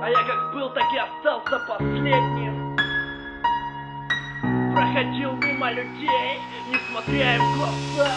я как был, так и остался последним. Проходил мимо людей, не смотря им в глаза.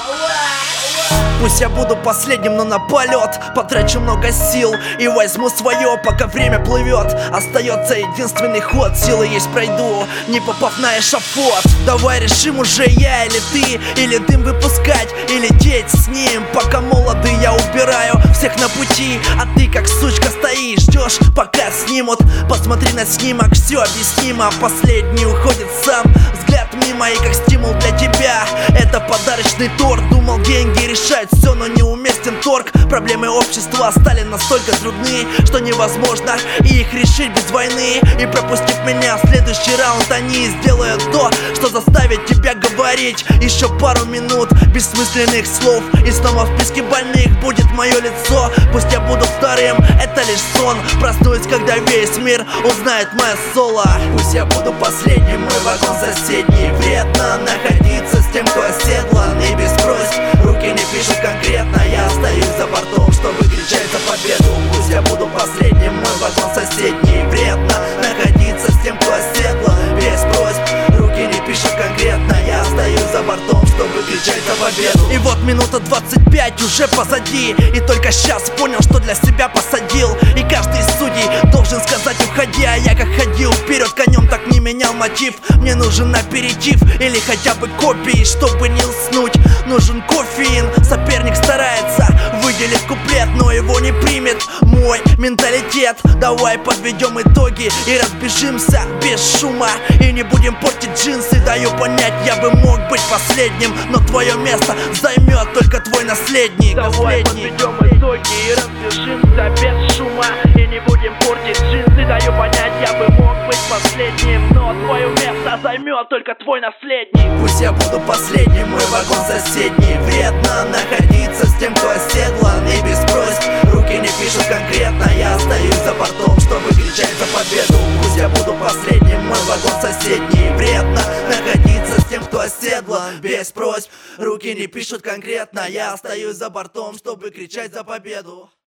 Пусть я буду последним, но на полет потрачу много сил и возьму свое, пока время плывет. Остается единственный ход, силы есть, пройду, не попав на эшафот. Давай решим уже я или ты, или дым выпускать, и лететь с ним. Пока молоды, я убираю всех на пути, а ты как сучка стоишь, ждешь, пока снимут. Посмотри на снимок, все объяснимо. Последний уходит сам, взгляд мимо, и как стимул для тебя это подарочный торт. Думал, деньги решают все, но неуместен торг. Проблемы общества стали настолько трудны, что невозможно их решить без войны. И пропустив меня в следующий раунд, они сделают то, что заставит тебя говорить еще пару минут бессмысленных слов. И снова в списке больных будет мое лицо. Пусть я буду вторым, это лишь сон. Проснусь, когда весь мир узнает мое соло. Пусть я буду последним, мой вагон соседний. Вредно находиться с тем, кто оседлан. И без просьб руки не пишут конкретно. Я остаюсь за бортом, чтобы кричать за победу. Пусть я буду последним, мой вагон соседний. Вредно находиться с тем, кто оседлан. Без просьб руки не пишут конкретно. Я остаюсь за бортом, чтобы кричать за победу. И вот минута 25 уже позади, и только сейчас понял, что для себя посадил. И каждый из судей должен сказать уходи, а я как ходил вперед конем, так не менял мотив. Мне нужен аперитив или хотя бы копии, чтобы не уснуть. Нужен кофеин, соперник старается выделить куплет, но его не примет мой менталитет. Давай подведем итоги и разбежимся без шума, и не будем портить джинсы. Даю понять, я бы мог быть последним, но твое место займет только твой наследник. Давай подведем итоги и разбежимся без шума, и не будем портить джинсы. Даю понять, я бы мог быть последним, но твое место займет только твой наследник. Пусть я буду последним, мой вагон соседний. Вредно находиться с тем, кто оседлан. И без просьб руки не пишут конкретно. Я остаюсь за бортом, чтобы кричать за победу. Пусть я буду последним, мой вагон соседний. Вредно находиться с тем, кто оседлан. Без просьб руки не пишут конкретно. Я остаюсь за бортом, чтобы кричать за победу.